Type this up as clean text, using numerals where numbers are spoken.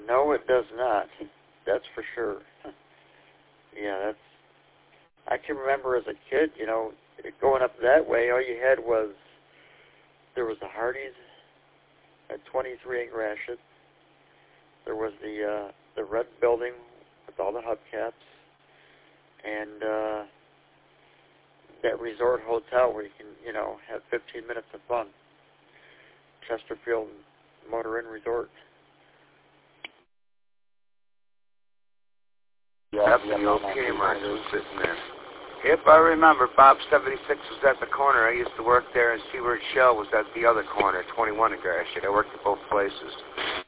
No, it does not. That's for sure. Yeah, I can remember as a kid, going up that way, all you had was, there was the Hardee's at 23 in Gratiot. There was the red building with all the hubcaps, and that resort hotel where you can, have 15 minutes of fun. Chesterfield Motor Inn Resort. Yep, the old Kmart was sitting there. If I remember, Bob 76 was at the corner. I used to work there, and Seaward Shell was at the other corner, 21 in Gratiot. I worked at both places.